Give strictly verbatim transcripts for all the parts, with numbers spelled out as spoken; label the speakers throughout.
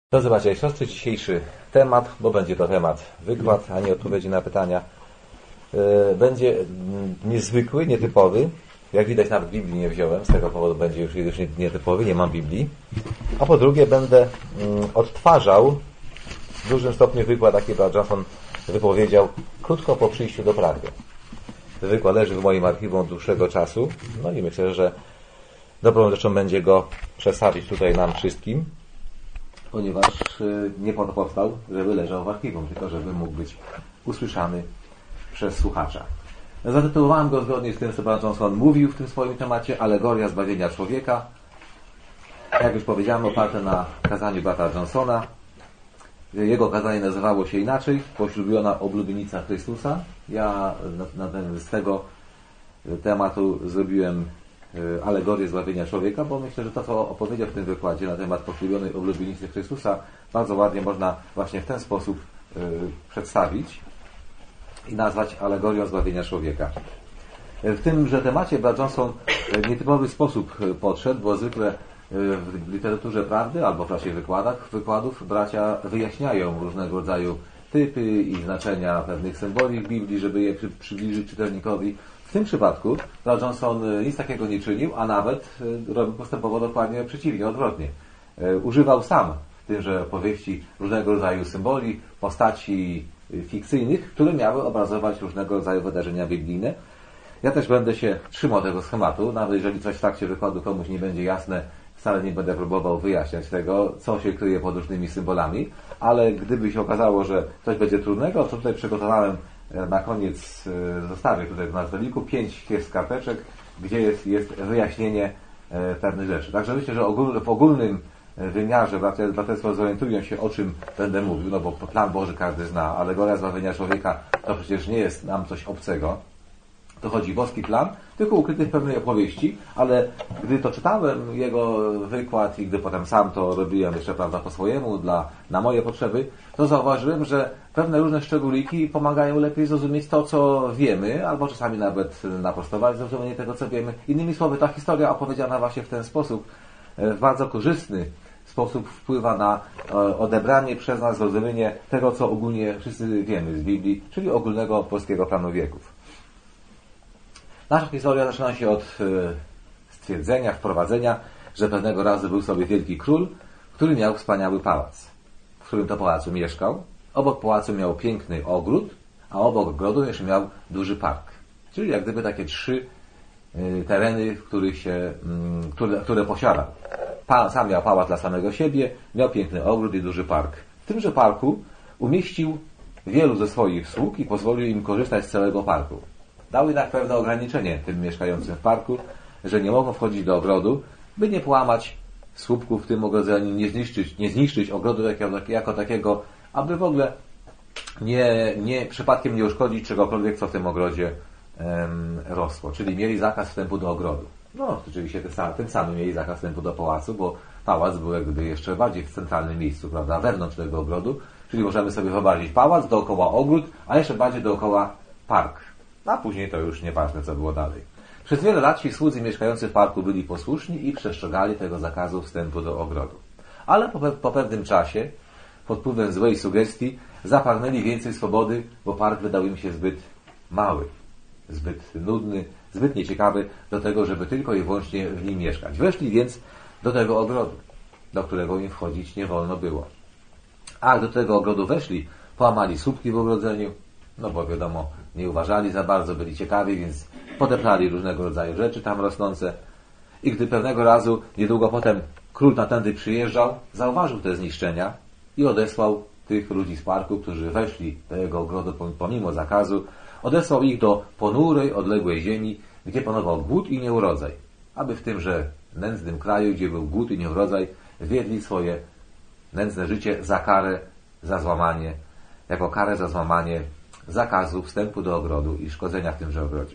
Speaker 1: Drodzy bracia i siostry, dzisiejszy temat, bo będzie to temat wykład, a nie odpowiedzi na pytania, będzie niezwykły, nietypowy. Jak widać, nawet Biblii nie wziąłem, z tego powodu będzie już, już nietypowy, nie mam Biblii. A po drugie, będę odtwarzał w dużym stopniu wykład, jaki Brad Johnson wypowiedział krótko po przyjściu do prawdy. Ten wykład leży w moim archiwum od dłuższego czasu, no i myślę, że dobrą rzeczą będzie go przedstawić tutaj nam wszystkim, ponieważ nie po to powstał, żeby leżał w archiwum, tylko żeby mógł być usłyszany przez słuchacza. Zatytułowałem go zgodnie z tym, co Brad Johnson mówił w tym swoim temacie, Alegoria zbawienia człowieka. Jak już powiedziałem, oparte na kazaniu Brata Johnsona. Jego kazanie nazywało się inaczej, Poślubiona oblubienica Chrystusa. Ja na, na ten, z tego tematu zrobiłem alegorię zbawienia człowieka, bo myślę, że to, co opowiedział w tym wykładzie na temat poślubionej oblubienicy Chrystusa, bardzo ładnie można właśnie w ten sposób y, przedstawić i nazwać alegorią zbawienia człowieka. W tymże temacie Brad Johnson w nietypowy sposób podszedł, bo zwykle w literaturze prawdy albo w raczej wykładach, wykładów bracia wyjaśniają różnego rodzaju typy i znaczenia pewnych symboli w Biblii, żeby je przy, przybliżyć czytelnikowi. W tym przypadku Brad Johnson nic takiego nie czynił, a nawet robił postępowo dokładnie przeciwnie, odwrotnie. Używał sam w tymże opowieści różnego rodzaju symboli, postaci fikcyjnych, które miały obrazować różnego rodzaju wydarzenia biblijne. Ja też będę się trzymał tego schematu, nawet jeżeli coś w trakcie wykładu komuś nie będzie jasne, wcale nie będę próbował wyjaśniać tego, co się kryje pod różnymi symbolami, ale gdyby się okazało, że coś będzie trudnego, to tutaj przygotowałem na koniec zostawię tutaj w nazwaliku pięć karteczek, gdzie jest, jest wyjaśnienie pewnych rzeczy. Także myślę, że ogól, w ogólnym wymiarze braterstwo zorientują się, o czym będę mówił, no bo plan Boży każdy zna, alegoria zbawienia człowieka to przecież nie jest nam coś obcego. To chodzi boski plan, tylko ukryty w pewnej opowieści, ale gdy to czytałem, jego wykład i gdy potem sam to robiłem jeszcze, prawda, po swojemu, dla, na moje potrzeby, to zauważyłem, że pewne różne szczególiki pomagają lepiej zrozumieć to, co wiemy, albo czasami nawet naprostować zrozumienie tego, co wiemy. Innymi słowy, ta historia opowiedziana właśnie w ten sposób, w bardzo korzystny sposób wpływa na odebranie przez nas zrozumienie tego, co ogólnie wszyscy wiemy z Biblii, czyli ogólnego polskiego planu wieków. Nasza historia zaczyna się od stwierdzenia, wprowadzenia, że pewnego razu był sobie wielki król, który miał wspaniały pałac, w którym to pałacu mieszkał. Obok pałacu miał piękny ogród, a obok ogrodu jeszcze miał duży park. Czyli jak gdyby takie trzy tereny, w których się, które, które posiadał. Sam miał pałac dla samego siebie, miał piękny ogród i duży park. W tymże parku umieścił wielu ze swoich sług i pozwolił im korzystać z całego parku. Dał jednak pewne ograniczenie tym mieszkającym w parku, że nie mogą wchodzić do ogrodu, by nie połamać słupków w tym ogrodzeniu, nie zniszczyć, nie zniszczyć ogrodu jako, jako takiego, aby w ogóle nie, nie, przypadkiem nie uszkodzić czegokolwiek, co w tym ogrodzie em, rosło. Czyli mieli zakaz wstępu do ogrodu. No, oczywiście tym samym, tym samym mieli zakaz wstępu do pałacu, bo pałac był jakby jeszcze bardziej w centralnym miejscu, prawda, wewnątrz tego ogrodu. Czyli możemy sobie wyobrazić pałac, dookoła ogród, a jeszcze bardziej dookoła park. A później to już nieważne, co było dalej. Przez wiele lat ci słudzy mieszkający w parku byli posłuszni i przestrzegali tego zakazu wstępu do ogrodu. Ale po, po pewnym czasie, pod wpływem złej sugestii, zapragnęli więcej swobody, bo park wydał im się zbyt mały, zbyt nudny, zbyt nieciekawy do tego, żeby tylko i wyłącznie w nim mieszkać. Weszli więc do tego ogrodu, do którego im wchodzić nie wolno było. A jak do tego ogrodu weszli, połamali słupki w ogrodzeniu, no bo wiadomo, nie uważali za bardzo, byli ciekawi, więc podeprali różnego rodzaju rzeczy tam rosnące. I gdy pewnego razu, niedługo potem, król tamtędy przyjeżdżał, zauważył te zniszczenia i odesłał tych ludzi z parku, którzy weszli do jego ogrodu pomimo zakazu, odesłał ich do ponurej, odległej ziemi, gdzie panował głód i nieurodzaj, aby w tymże nędznym kraju, gdzie był głód i nieurodzaj, wiedli swoje nędzne życie za karę, za złamanie, jako karę za złamanie zakazu wstępu do ogrodu i szkodzenia w tymże ogrodzie.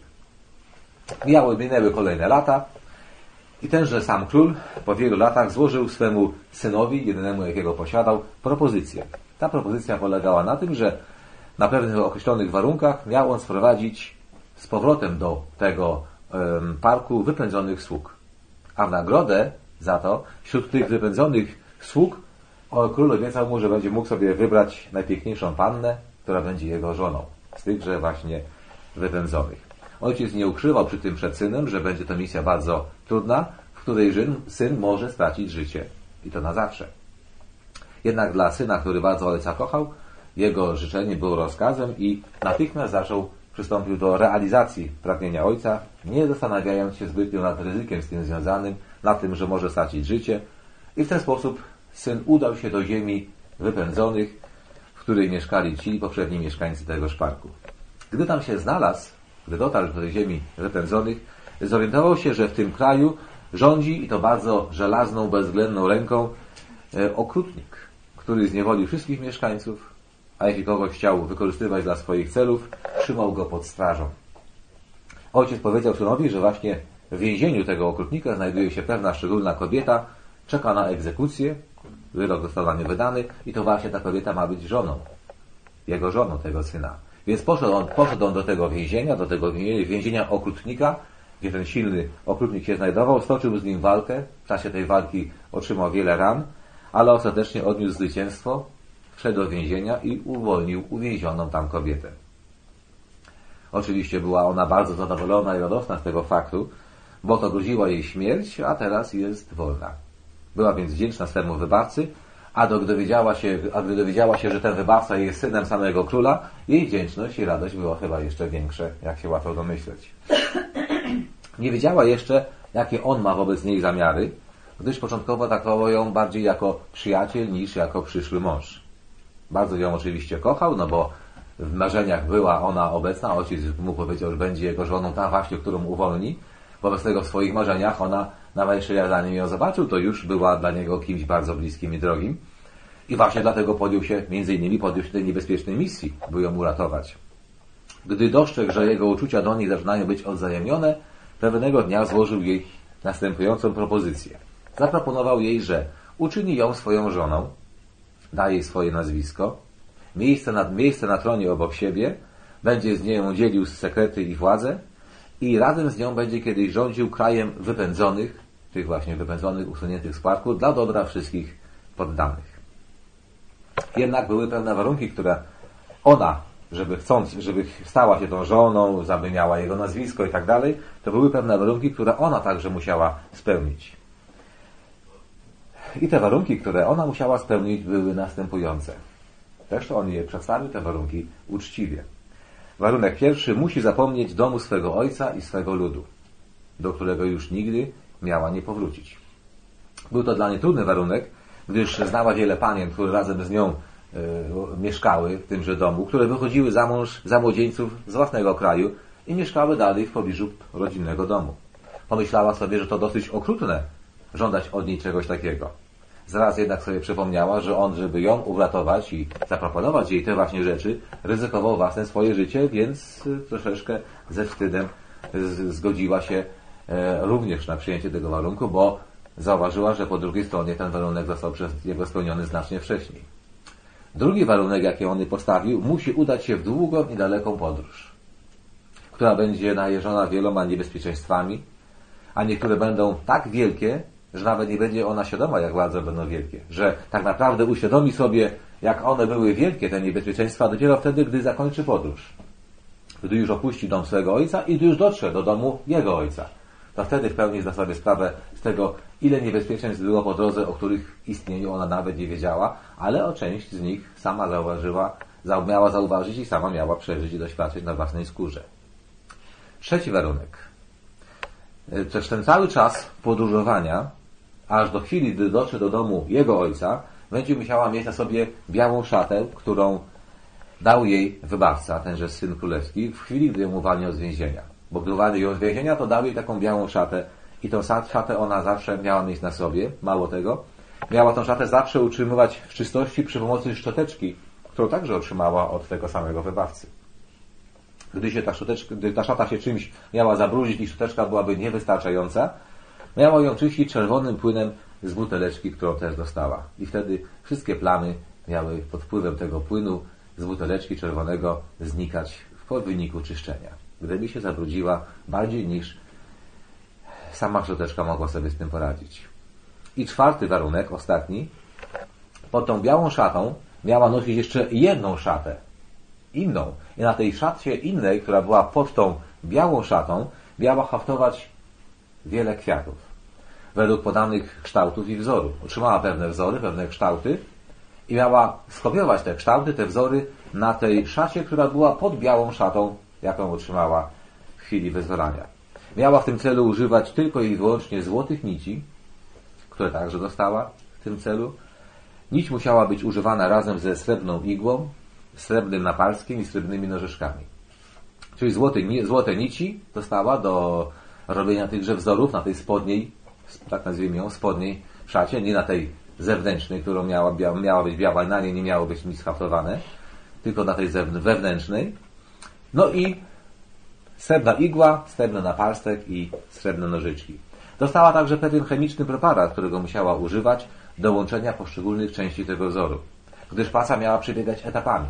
Speaker 1: Mijały, minęły kolejne lata i tenże sam król po wielu latach złożył swemu synowi, jedynemu jakiego posiadał, propozycję. Ta propozycja polegała na tym, że na pewnych określonych warunkach miał on sprowadzić z powrotem do tego um, parku wypędzonych sług. A w nagrodę za to wśród tych wypędzonych sług O, król obiecał mu, że będzie mógł sobie wybrać najpiękniejszą pannę, która będzie jego żoną. Z tychże właśnie wypędzonych. Ojciec nie ukrywał przy tym przed synem, że będzie to misja bardzo trudna, w której syn może stracić życie. I to na zawsze. Jednak dla syna, który bardzo ojca kochał, jego życzenie było rozkazem i natychmiast zaczął, przystąpił do realizacji pragnienia ojca, nie zastanawiając się zbytnio nad ryzykiem z tym związanym, nad tym, że może stracić życie. I w ten sposób syn udał się do ziemi wypędzonych, w której mieszkali ci poprzedni mieszkańcy tegoż parku. Gdy tam się znalazł, gdy dotarł do tej ziemi wypędzonych, zorientował się, że w tym kraju rządzi, i to bardzo żelazną, bezwzględną ręką, e, okrutnik, który zniewolił wszystkich mieszkańców, a jeśli kogoś chciał wykorzystywać dla swoich celów, trzymał go pod strażą. Ojciec powiedział synowi, że właśnie w więzieniu tego okrutnika znajduje się pewna szczególna kobieta, czeka na egzekucję, wyrok został na nią wydany i to właśnie ta kobieta ma być żoną, jego żoną, tego syna. Więc poszedł on, poszedł on do tego więzienia, do tego więzienia okrutnika, gdzie ten silny okrutnik się znajdował, stoczył z nim walkę, w czasie tej walki otrzymał wiele ran, ale ostatecznie odniósł zwycięstwo, wszedł do więzienia i uwolnił uwięzioną tam kobietę. Oczywiście była ona bardzo zadowolona i radosna z tego faktu, bo to groziła jej śmierć, a teraz jest wolna. Była więc wdzięczna swemu wybawcy, a do, gdy, dowiedziała się, a gdy dowiedziała się, że ten wybawca jest synem samego króla, jej wdzięczność i radość była chyba jeszcze większe, jak się łatwo domyśleć. Nie wiedziała jeszcze, jakie on ma wobec niej zamiary, gdyż początkowo traktował ją bardziej jako przyjaciel niż jako przyszły mąż. Bardzo ją oczywiście kochał, no bo w marzeniach była ona obecna, ojciec mu powiedział, że będzie jego żoną, ta właśnie, którą uwolni. Wobec tego w swoich marzeniach ona, nawet jeszcze ja zanim ją zobaczył, to już była dla niego kimś bardzo bliskim i drogim. I właśnie dlatego podjął się, między innymi podjął się tej niebezpiecznej misji, by ją uratować. Gdy dostrzegł, że jego uczucia do niej zaczynają być odwzajemnione, pewnego dnia złożył jej następującą propozycję. Zaproponował jej, że uczyni ją swoją żoną, da jej swoje nazwisko, miejsce na, miejsce na tronie obok siebie, będzie z nią dzielił sekrety i władzę i razem z nią będzie kiedyś rządził krajem wypędzonych, tych właśnie wypędzonych, usuniętych z parku, dla dobra wszystkich poddanych. Jednak były pewne warunki, które ona, żeby chcąc, żeby stała się tą żoną, aby miała jego nazwisko i tak dalej, to były pewne warunki, które ona także musiała spełnić. I te warunki, które ona musiała spełnić, były następujące. Też on je przedstawił, te warunki, uczciwie. Warunek pierwszy: musi zapomnieć domu swego ojca i swego ludu, do którego już nigdy miała nie powrócić. Był to dla niej trudny warunek, gdyż znała wiele panien, które razem z nią y, mieszkały w tymże domu, które wychodziły za mąż za młodzieńców z własnego kraju i mieszkały dalej w pobliżu rodzinnego domu. Pomyślała sobie, że to dosyć okrutne żądać od niej czegoś takiego. Zaraz jednak sobie przypomniała, że on, żeby ją uratować i zaproponować jej te właśnie rzeczy, ryzykował własne swoje życie, więc troszeczkę ze wstydem zgodziła się również na przyjęcie tego warunku, bo zauważyła, że po drugiej stronie ten warunek został przez niego spełniony znacznie wcześniej. Drugi warunek, jaki on postawił: musi udać się w długą i daleką podróż, która będzie najeżona wieloma niebezpieczeństwami, a niektóre będą tak wielkie, że nawet nie będzie ona świadoma, jak bardzo będą wielkie. Że tak naprawdę uświadomi sobie, jak one były wielkie, te niebezpieczeństwa, dopiero wtedy, gdy zakończy podróż. Gdy już opuści dom swego ojca i gdy już dotrze do domu jego ojca. To wtedy w pełni zda sobie sprawę z tego, ile niebezpieczeństw było po drodze, o których istnieniu ona nawet nie wiedziała, ale o część z nich sama zauważyła, miała zauważyć i sama miała przeżyć i doświadczyć na własnej skórze. Trzeci warunek. Przez ten cały czas podróżowania, aż do chwili, gdy dotrze do domu jego ojca, będzie musiała mieć na sobie białą szatę, którą dał jej wybawca, tenże syn królewski, w chwili, gdy ją uwalniał z więzienia. Bo gdy uwalniał ją z więzienia, to dał jej taką białą szatę i tą szatę ona zawsze miała mieć na sobie. Mało tego, miała tą szatę zawsze utrzymywać w czystości przy pomocy szczoteczki, którą także otrzymała od tego samego wybawcy. Gdy się ta, gdy ta szata się czymś miała zabrudzić i szczoteczka byłaby niewystarczająca, miała ją czyścić czerwonym płynem z buteleczki, którą też dostała. I wtedy wszystkie plamy miały pod wpływem tego płynu z buteleczki czerwonego znikać w wyniku czyszczenia. Gdyby się zabrudziła bardziej niż sama szczoteczka mogła sobie z tym poradzić. I czwarty warunek, ostatni, pod tą białą szatą miała nosić jeszcze jedną szatę, inną. I na tej szacie innej, która była pod tą białą szatą, miała haftować wiele kwiatów. Według podanych kształtów i wzorów. Otrzymała pewne wzory, pewne kształty i miała skopiować te kształty, te wzory na tej szacie, która była pod białą szatą, jaką otrzymała w chwili wyzwolania. Miała w tym celu używać tylko i wyłącznie złotych nici, które także dostała w tym celu. Nić musiała być używana razem ze srebrną igłą, srebrnym napalskiem i srebrnymi nożyczkami. Czyli złote, złote nici dostała do robienia tychże wzorów na tej spodniej, tak nazwijmy ją, spodniej szacie, nie na tej zewnętrznej, którą miała, bia, miała być biała i na niej nie miało być nic haftowane, tylko na tej wewnętrznej. No i srebrna igła, srebrny napalstek i srebrne nożyczki. Dostała także pewien chemiczny preparat, którego musiała używać do łączenia poszczególnych części tego wzoru, gdyż praca miała przebiegać etapami.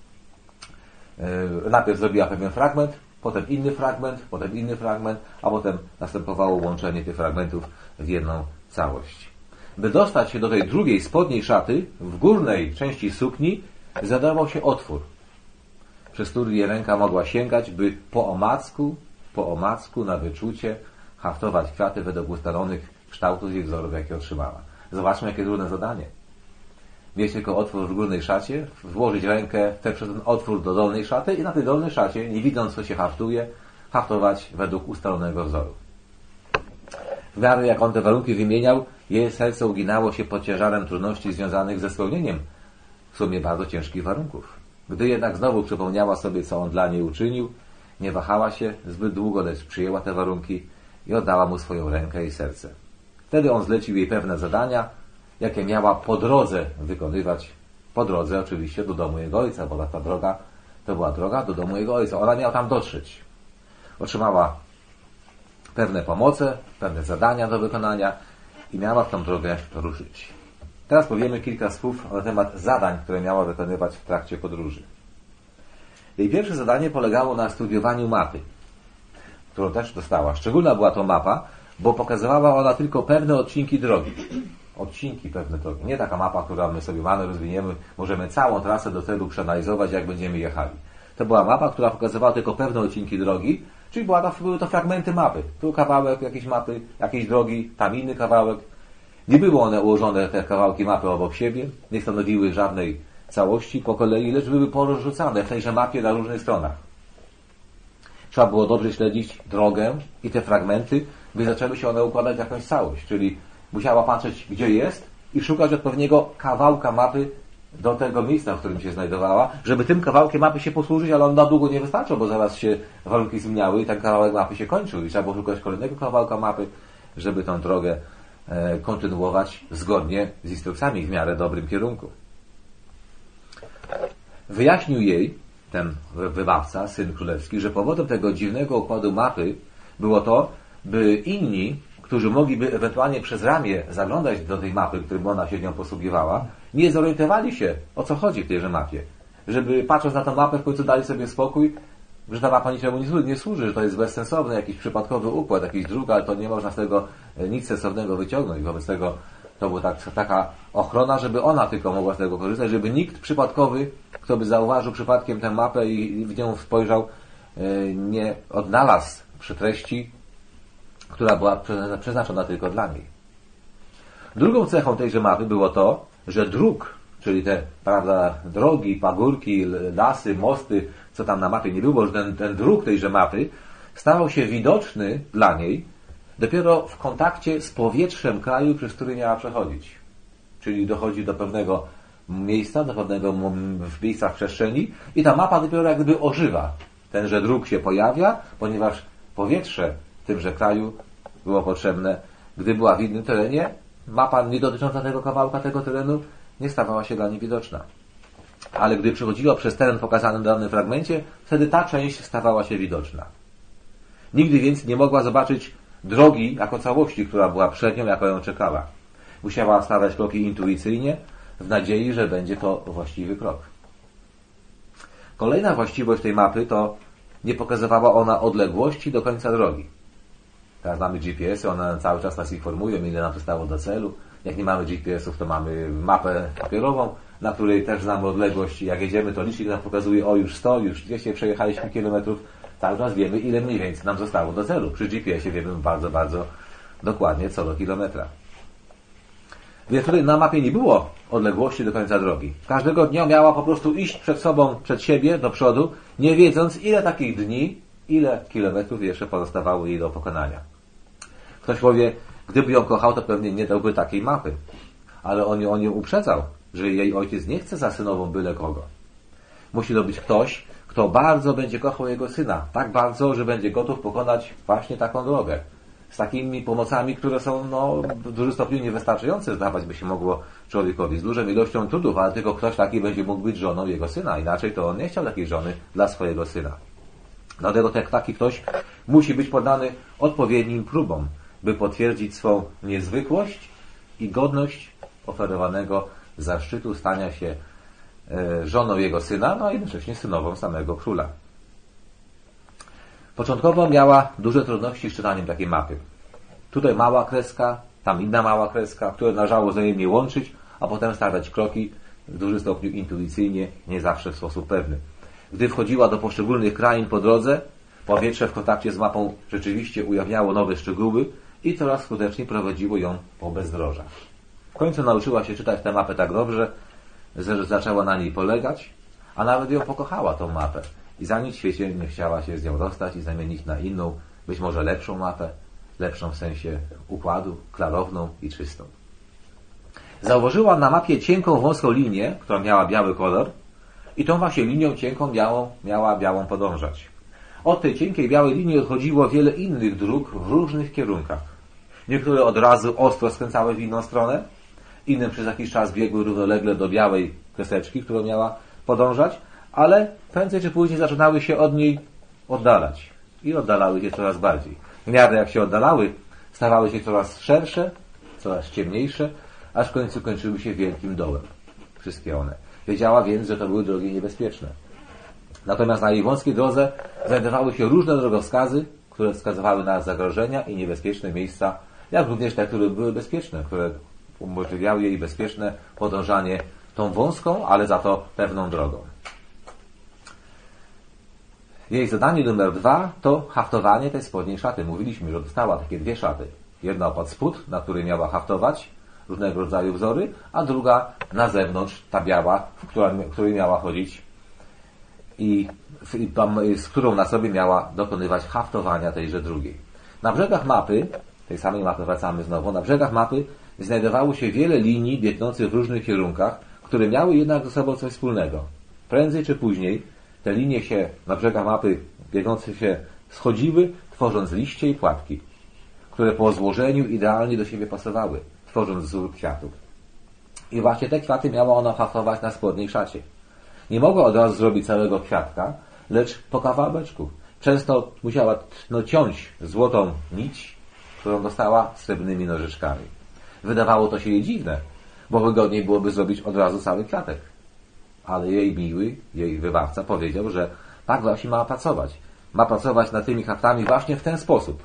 Speaker 1: Yy, najpierw zrobiła pewien fragment, potem inny fragment, potem inny fragment, a potem następowało łączenie tych fragmentów w jedną całość. By dostać się do tej drugiej spodniej szaty, w górnej części sukni znajdował się otwór, przez który jej ręka mogła sięgać, by po omacku, po omacku na wyczucie haftować kwiaty według ustalonych kształtów i wzorów, jakie otrzymała. Zobaczmy, jakie trudne zadanie. Mieć tylko otwór w górnej szacie, włożyć rękę przez ten otwór do dolnej szaty i na tej dolnej szacie, nie widząc, co się haftuje, haftować według ustalonego wzoru. W miarę jak on te warunki wymieniał, jej serce uginało się pod ciężarem trudności związanych ze spełnieniem w sumie bardzo ciężkich warunków. Gdy jednak znowu przypomniała sobie, co on dla niej uczynił, nie wahała się zbyt długo, lecz przyjęła te warunki i oddała mu swoją rękę i serce. Wtedy on zlecił jej pewne zadania, jakie miała po drodze wykonywać. Po drodze oczywiście do domu jego ojca, bo ta droga to była droga do domu jego ojca. Ona miała tam dotrzeć. Otrzymała pewne pomoce, pewne zadania do wykonania i miała w tą drogę ruszyć. Teraz powiemy kilka słów na temat zadań, które miała wykonywać w trakcie podróży. Jej pierwsze zadanie polegało na studiowaniu mapy, którą też dostała. Szczególna była to mapa, bo pokazywała ona tylko pewne odcinki drogi. Odcinki pewne drogi. Nie taka mapa, którą my sobie mamy, rozwiniemy, możemy całą trasę do celu przeanalizować, jak będziemy jechali. To była mapa, która pokazywała tylko pewne odcinki drogi, czyli była to, były to fragmenty mapy. Tu kawałek jakiejś mapy, jakiejś drogi, tam inny kawałek. Nie były one ułożone, te kawałki mapy obok siebie, nie stanowiły żadnej całości po kolei, lecz były porozrzucane w tejże mapie na różnych stronach. Trzeba było dobrze śledzić drogę i te fragmenty, by zaczęły się one układać w jakąś całość, czyli musiała patrzeć, gdzie jest i szukać odpowiedniego kawałka mapy do tego miejsca, w którym się znajdowała, żeby tym kawałkiem mapy się posłużyć, ale on na długo nie wystarczył, bo zaraz się warunki zmieniały i ten kawałek mapy się kończył i trzeba było szukać kolejnego kawałka mapy, żeby tę drogę e, kontynuować zgodnie z instrukcjami w miarę dobrym kierunku. Wyjaśnił jej ten wybawca, syn królewski, że powodem tego dziwnego układu mapy było to, by inni, którzy mogliby ewentualnie przez ramię zaglądać do tej mapy, którym ona się nią posługiwała, nie zorientowali się, o co chodzi w tejże mapie. Żeby patrząc na tę mapę w końcu dali sobie spokój, że ta mapa niczemu nie służy, że to jest bezsensowny, jakiś przypadkowy układ, jakiś dróg, ale to nie można z tego nic sensownego wyciągnąć. Wobec tego to była tak, taka ochrona, żeby ona tylko mogła z tego korzystać, żeby nikt przypadkowy, kto by zauważył przypadkiem tę mapę i w nią spojrzał, nie odnalazł przy treści, która była przeznaczona tylko dla niej. Drugą cechą tejże mapy było to, że dróg, czyli te, prawda, drogi, pagórki, lasy, mosty, co tam na mapie nie było, że ten, ten dróg tejże mapy stawał się widoczny dla niej dopiero w kontakcie z powietrzem kraju, przez który miała przechodzić. Czyli dochodzi do pewnego miejsca, do pewnego miejsca w przestrzeni i ta mapa dopiero jak gdyby ożywa. Tenże dróg się pojawia, ponieważ powietrze w tymże kraju było potrzebne. Gdy była w innym terenie, mapa nie dotycząca tego kawałka, tego terenu nie stawała się dla niej widoczna. Ale gdy przechodziła przez teren pokazany w danym fragmencie, wtedy ta część stawała się widoczna. Nigdy więc nie mogła zobaczyć drogi jako całości, która była przed nią, jako ją czekała. Musiała stawiać kroki intuicyjnie, w nadziei, że będzie to właściwy krok. Kolejna właściwość tej mapy to nie pokazywała ona odległości do końca drogi. Teraz mamy G P S y, one cały czas nas informują, ile nam zostało do celu, Jak nie mamy G P S ów, to mamy mapę papierową, na której też znamy odległość. Jak jedziemy, to licznik nam pokazuje, o już sto, już dwieście przejechaliśmy kilometrów. Cały czas wiemy, ile mniej więcej nam zostało do celu. Przy G P S ie wiemy bardzo, bardzo dokładnie co do kilometra. Więc tutaj na mapie nie było odległości do końca drogi. Każdego dnia miała po prostu iść przed sobą, przed siebie, do przodu, nie wiedząc, ile takich dni, ile kilometrów jeszcze pozostawało jej do pokonania. Ktoś powie, gdyby ją kochał, to pewnie nie dałby takiej mapy. Ale on, on ją uprzedzał, że jej ojciec nie chce za synową byle kogo. Musi to być ktoś, kto bardzo będzie kochał jego syna. Tak bardzo, że będzie gotów pokonać właśnie taką drogę. Z takimi pomocami, które są no, w dużym stopniu niewystarczające, zdawać by się mogło człowiekowi. Z dużą ilością trudów, ale tylko ktoś taki będzie mógł być żoną jego syna. Inaczej to on nie chciał takiej żony dla swojego syna. Dlatego tak, taki ktoś musi być poddany odpowiednim próbom, by potwierdzić swą niezwykłość i godność oferowanego zaszczytu stania się e, żoną jego syna, no i jednocześnie synową samego króla. Początkowo miała duże trudności z czytaniem takiej mapy. Tutaj mała kreska, tam inna mała kreska, które należało wzajemnie łączyć, a potem stawiać kroki w dużym stopniu intuicyjnie, nie zawsze w sposób pewny. Gdy wchodziła do poszczególnych krain po drodze, powietrze w kontakcie z mapą rzeczywiście ujawniało nowe szczegóły i coraz skuteczniej prowadziło ją po bezdrożach. W końcu nauczyła się czytać tę mapę tak dobrze, że zaczęła na niej polegać, a nawet ją pokochała, tą mapę. I za nic w świecie nie chciała się z nią rozstać i zamienić na inną, być może lepszą mapę, lepszą w sensie układu, klarowną i czystą. Zauważyła na mapie cienką, wąską linię, która miała biały kolor i tą właśnie linią cienką białą, miała białą podążać. Od tej cienkiej białej linii odchodziło wiele innych dróg w różnych kierunkach. Niektóre od razu ostro skręcały w inną stronę, inne przez jakiś czas biegły równolegle do białej kreseczki, którą miała podążać, ale prędzej czy później zaczynały się od niej oddalać i oddalały się coraz bardziej. W miarę jak się oddalały, stawały się coraz szersze, coraz ciemniejsze, aż w końcu kończyły się wielkim dołem. Wszystkie one. Wiedziała więc, że to były drogi niebezpieczne. Natomiast na jej wąskiej drodze znajdowały się różne drogowskazy, które wskazywały na zagrożenia i niebezpieczne miejsca, jak również te, które były bezpieczne, które umożliwiały jej bezpieczne podążanie tą wąską, ale za to pewną drogą. Jej zadanie numer dwa to haftowanie tej spodniej szaty. Mówiliśmy, że dostała takie dwie szaty. Jedna pod spód, na której miała haftować różnego rodzaju wzory, a druga na zewnątrz, ta biała, w której miała chodzić i z którą na sobie miała dokonywać haftowania tejże drugiej. Na brzegach mapy, tej samej mapy wracamy znowu, na brzegach mapy znajdowało się wiele linii biegnących w różnych kierunkach, które miały jednak ze sobą coś wspólnego. Prędzej czy później te linie się na brzegach mapy biegnące się schodziły, tworząc liście i płatki, które po złożeniu idealnie do siebie pasowały, tworząc wzór kwiatów. I właśnie te kwiaty miała ona haftować na spodniej szacie. Nie mogła od razu zrobić całego kwiatka, lecz po kawałeczku. Często musiała no, ciąć złotą nić, którą dostała srebrnymi nożyczkami. Wydawało to się jej dziwne, bo wygodniej byłoby zrobić od razu cały kwiatek. Ale jej miły, jej wybawca powiedział, że tak właśnie ma pracować. Ma pracować nad tymi haftami właśnie w ten sposób.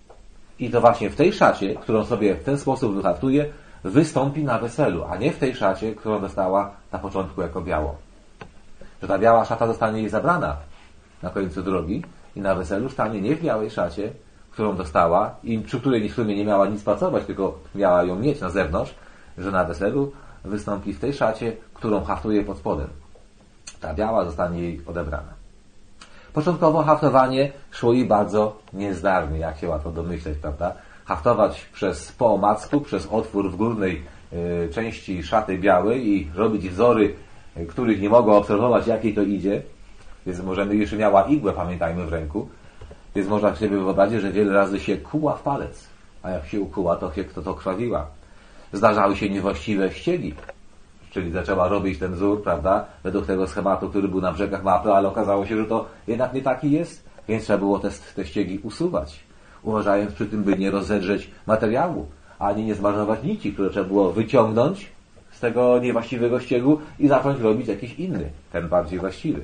Speaker 1: I to właśnie w tej szacie, którą sobie w ten sposób wyhaftuje, wystąpi na weselu, a nie w tej szacie, którą dostała na początku jako białą. Że ta biała szata zostanie jej zabrana na końcu drogi i na weselu stanie nie w białej szacie, którą dostała i przy której w sumie nie miała nic pracować, tylko miała ją mieć na zewnątrz, że na weselu wystąpi w tej szacie, którą haftuje pod spodem. Ta biała zostanie jej odebrana. Początkowo haftowanie szło jej bardzo niezdarnie, jak się łatwo domyśleć, prawda? Haftować przez po omacku, przez otwór w górnej y, części szaty białej i robić wzory, y, których nie mogła obserwować, jakiej to idzie. Więc możemy, jeszcze miała igłę, pamiętajmy, w ręku. Więc można sobie wyobrazić, że wiele razy się kuła w palec. A jak się ukuła, to się kto to krwawiła. Zdarzały się niewłaściwe ściegi. Czyli zaczęła robić ten wzór, prawda, według tego schematu, który był na brzegach mapy, ale okazało się, że to jednak nie taki jest, więc trzeba było te, te ściegi usuwać, uważając przy tym, by nie rozedrzeć materiału, ani nie zmarnować nici, które trzeba było wyciągnąć z tego niewłaściwego ściegu i zacząć robić jakiś inny, ten bardziej właściwy.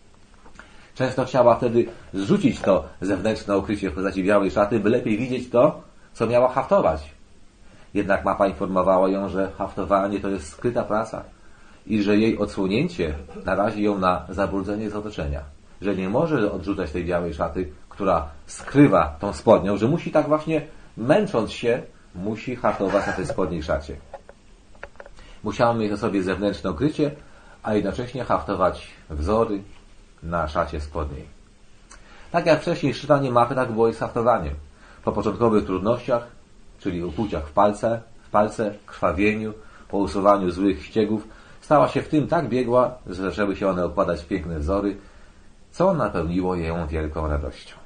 Speaker 1: Często chciała wtedy zrzucić to zewnętrzne ukrycie w postaci białej szaty, by lepiej widzieć to, co miała haftować. Jednak mapa informowała ją, że haftowanie to jest skryta praca i że jej odsłonięcie narazi ją na zabrudzenie z otoczenia. Że nie może odrzucać tej białej szaty, która skrywa tą spodnią, że musi tak właśnie, męcząc się, musi haftować na tej spodniej szacie. Musiała mieć o sobie zewnętrzne okrycie, a jednocześnie haftować wzory na szacie spodniej. Tak jak wcześniej szczytanie mapy, tak było i z haftowaniem. Po początkowych trudnościach, czyli ukłuciach w palce, w palce, krwawieniu, po usuwaniu złych ściegów, stała się w tym tak biegła, że zaczęły się one układać w piękne wzory, co napełniło ją wielką radością.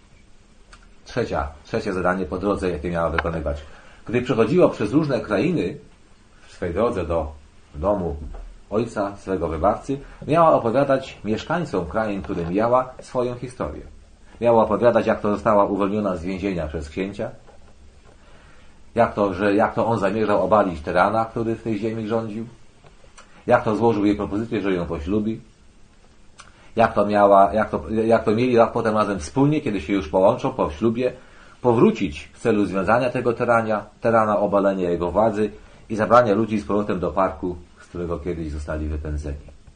Speaker 1: Trzecia, trzecie zadanie po drodze, jakie miała wykonywać. Gdy przechodziła przez różne krainy w swej drodze do domu ojca, swego wybawcy, miała opowiadać mieszkańcom krain, które mijała, swoją historię. Miała opowiadać, jak to została uwolniona z więzienia przez księcia, jak to, że, jak to on zamierzał obalić tyrana, który w tej ziemi rządził, jak to złożył jej propozycję, że ją poślubi, jak to, miała, jak to, jak to mieli potem razem wspólnie, kiedy się już połączą po ślubie, powrócić w celu związania tego tyrania, tyrana, obalenia jego władzy i zabrania ludzi z powrotem do parku, z którego kiedyś zostali wypędzeni.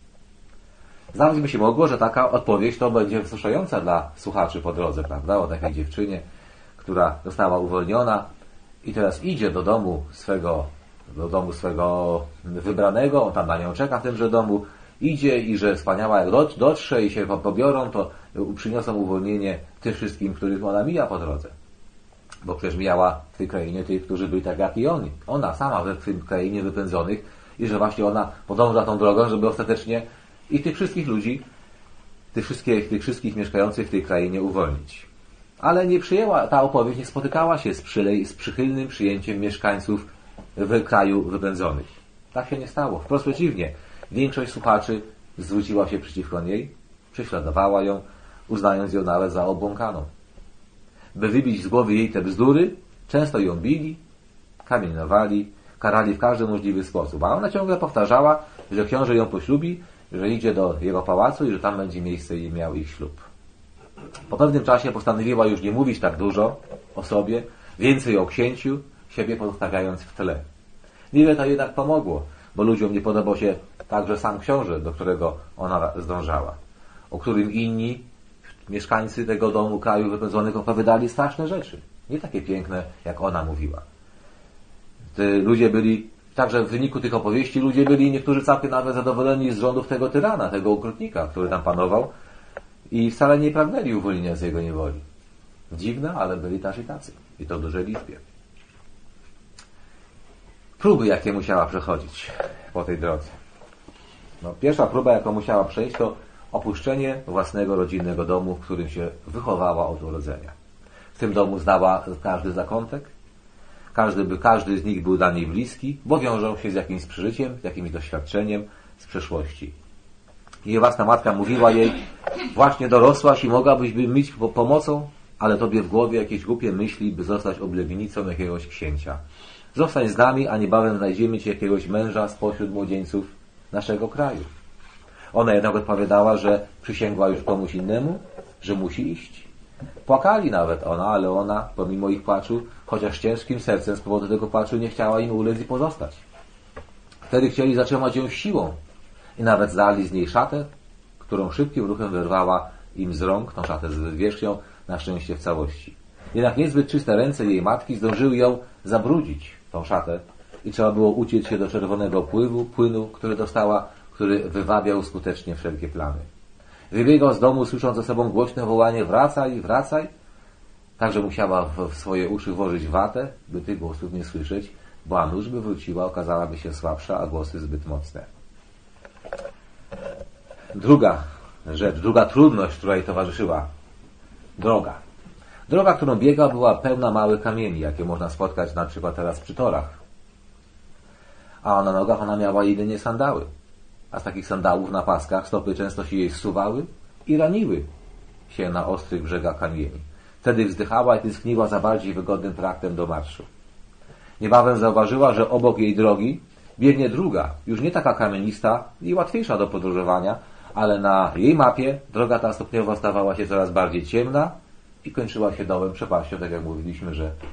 Speaker 1: Zdawać by się mogło, że taka odpowiedź to będzie wzruszająca dla słuchaczy po drodze, prawda? O takiej dziewczynie, która została uwolniona i teraz idzie do domu swego, do domu swego wybranego, on tam na nią czeka w tymże domu, idzie i że wspaniała jak dotrze i się pobiorą, to przyniosą uwolnienie tym wszystkim, których ona mija po drodze. Bo przecież mijała w tej krainie tych, którzy byli tak jak i oni. Ona sama w tej krainie wypędzonych i że właśnie ona podąża tą drogą, żeby ostatecznie i tych wszystkich ludzi, tych wszystkich, tych wszystkich mieszkających w tej krainie uwolnić. Ale nie przyjęła, ta opowieść nie spotykała się z, przylej, z przychylnym przyjęciem mieszkańców w kraju wypędzonych. Tak się nie stało. Wprost przeciwnie. Większość słuchaczy zwróciła się przeciwko niej, prześladowała ją, uznając ją nawet za obłąkaną. By wybić z głowy jej te bzdury, często ją bili, kamienowali, karali w każdy możliwy sposób. A ona ciągle powtarzała, że książę ją poślubi, że idzie do jego pałacu i że tam będzie miejsce i miał ich ślub. Po pewnym czasie postanowiła już nie mówić tak dużo o sobie, więcej o księciu, siebie pozostawiając w tle. Niewiele to jednak pomogło, bo ludziom nie podobał się także sam książę, do którego ona zdążała, o którym inni mieszkańcy tego domu, kraju wypędzonych opowiadali straszne rzeczy. Nie takie piękne, jak ona mówiła. Te ludzie byli, także w wyniku tych opowieści, ludzie byli niektórzy całkiem nawet zadowoleni z rządów tego tyrana, tego okrutnika, który tam panował i wcale nie pragnęli uwolnienia z jego niewoli. Dziwne, ale byli też i tacy. I to w dużej liczbie. Próby, jakie musiała przechodzić po tej drodze. No, pierwsza próba, jaką musiała przejść, to opuszczenie własnego rodzinnego domu, w którym się wychowała od urodzenia. W tym domu znała każdy zakątek, każdy, by, każdy z nich był dla niej bliski, bo wiążą się z jakimś przeżyciem, z jakimś doświadczeniem z przeszłości. Jej własna matka mówiła jej, właśnie dorosłaś i mogłabyś by mieć pomocą, ale tobie w głowie jakieś głupie myśli, by zostać oblewnicą jakiegoś księcia. Zostań z nami, a niebawem znajdziemy ci jakiegoś męża spośród młodzieńców naszego kraju. Ona jednak odpowiadała, że przysięgła już komuś innemu, że musi iść. Płakali nawet ona, ale ona, pomimo ich płaczu, chociaż ciężkim sercem z powodu tego płaczu, nie chciała im ulec i pozostać. Wtedy chcieli zatrzymać ją siłą i nawet zdali z niej szatę, którą szybkim ruchem wyrwała im z rąk, tą szatę z wierzchnią, na szczęście w całości. Jednak niezbyt czyste ręce jej matki zdążyły ją zabrudzić, tą szatę, i trzeba było uciec się do czerwonego pływu, płynu, który dostała, który wywabiał skutecznie wszelkie plany. Wybiegał z domu, słysząc za sobą głośne wołanie wracaj, wracaj. Także musiała w swoje uszy włożyć watę, by tych głosów nie słyszeć, bo a nuż by wróciła, okazałaby się słabsza, a głosy zbyt mocne. Druga rzecz, druga trudność, która jej towarzyszyła. Droga. Droga, którą biegła, była pełna małych kamieni, jakie można spotkać na przykład teraz przy torach. A na nogach ona miała jedynie sandały. A z takich sandałów na paskach stopy często się jej zsuwały i raniły się na ostrych brzegach kamieni. Wtedy wzdychała i tęskniła za bardziej wygodnym traktem do marszu. Niebawem zauważyła, że obok jej drogi biegnie druga, już nie taka kamienista i łatwiejsza do podróżowania, ale na jej mapie droga ta stopniowo stawała się coraz bardziej ciemna i kończyła się dołem przepaścią, tak jak mówiliśmy, że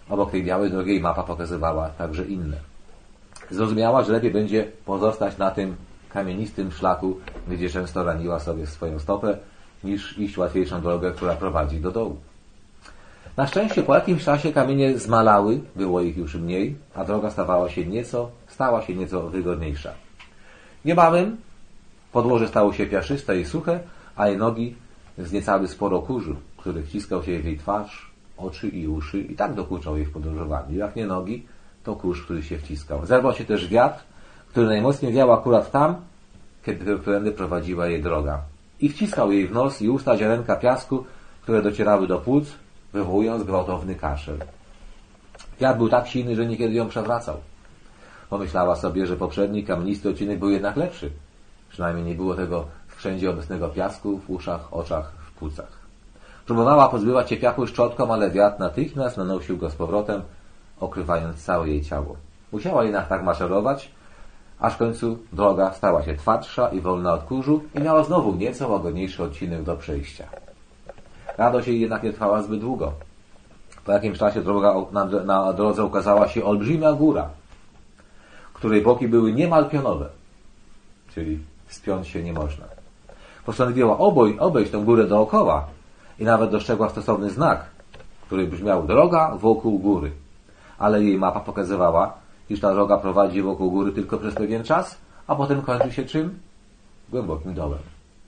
Speaker 1: Obok tej białej drogi jej mapa pokazywała także inne. Zrozumiała, że lepiej będzie pozostać na tym kamienistym szlaku, gdzie często raniła sobie swoją stopę, niż iść łatwiejszą drogę, która prowadzi do dołu. Na szczęście po jakimś czasie kamienie zmalały, było ich już mniej, a droga stawała się nieco, stała się nieco wygodniejsza. Niebawem podłoże stało się piaszyste i suche, a jej nogi zniecały sporo kurzu, który wciskał się w jej twarz, oczy i uszy i tak dokuczał jej w podróżowaniu. Jak nie nogi, to kurz, który się wciskał. Zerwał się też wiatr, który najmocniej wiał akurat tam, kiedy którędy prowadziła jej droga. I wciskał jej w nos i usta ziarenka piasku, które docierały do płuc, wywołując gwałtowny kaszel. Wiatr był tak silny, że niekiedy ją przewracał. Pomyślała sobie, że poprzedni kamienisty odcinek był jednak lepszy. Przynajmniej nie było tego wszędzie obecnego piasku w uszach, oczach, w płucach. Próbowała pozbywać się piachu szczotką, ale wiatr natychmiast nanosił go z powrotem, okrywając całe jej ciało. Musiała jednak tak maszerować, aż w końcu droga stała się twardsza i wolna od kurzu i miała znowu nieco łagodniejszy odcinek do przejścia. Radość jej jednak nie trwała zbyt długo. Po jakimś czasie droga na, na drodze ukazała się olbrzymia góra, której boki były niemal pionowe, czyli spiąć się nie można. Postanowiła oboj, obejść tę górę dookoła i nawet dostrzegła stosowny znak, który brzmiał droga wokół góry. Ale jej mapa pokazywała, iż ta droga prowadzi wokół góry tylko przez pewien czas, a potem kończy się czym? Głębokim dołem.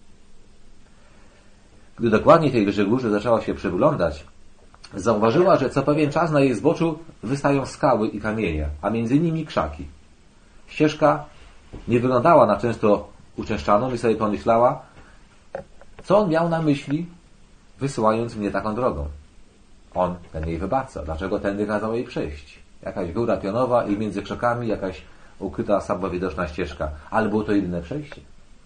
Speaker 1: Gdy dokładnie tej wyżej górze zaczęła się przyglądać, zauważyła, że co pewien czas na jej zboczu wystają skały i kamienie, a między nimi krzaki. Ścieżka nie wyglądała na często uczęszczaną i sobie pomyślała, co on miał na myśli, wysyłając mnie taką drogą. On, ten jej wybawca, dlaczego tędy kazał jej przejść? Jakaś góra pionowa i między krzakami jakaś ukryta, słabo widoczna ścieżka. Ale było to jedyne przejście.